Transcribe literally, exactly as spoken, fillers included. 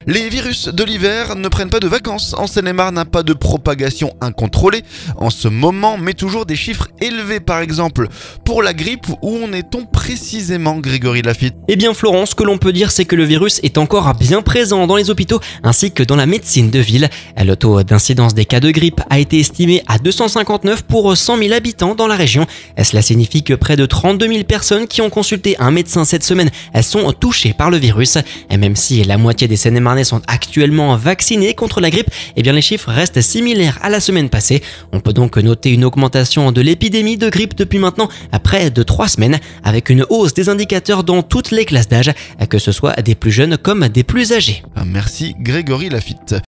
Les virus de l'hiver ne prennent pas de vacances. En Seine-et-Marne, pas de propagation incontrôlée en ce moment, mais toujours des chiffres élevés. Par exemple, pour la grippe, où en est-on précisément, Grégory Laffitte? Eh bien Florence, ce que l'on peut dire, c'est que le virus est encore bien présent dans les hôpitaux ainsi que dans la médecine de ville. Le taux d'incidence des cas de grippe a été estimé à deux cent cinquante-neuf pour cent mille habitants dans la région. Cela signifie que près de trente-deux mille personnes qui ont consulté un médecin cette semaine sont touchées par le virus. Et même si la moitié des Seine-et-Marnais sont actuellement vaccinés contre la grippe, eh bien les chiffres restent similaires à la semaine passée. On peut donc noter une augmentation de l'épidémie de grippe depuis maintenant près de trois semaines, avec une hausse des indicateurs dans toutes les classes d'âge, que ce soit des plus jeunes comme des plus âgés. Merci Grégory Laffitte.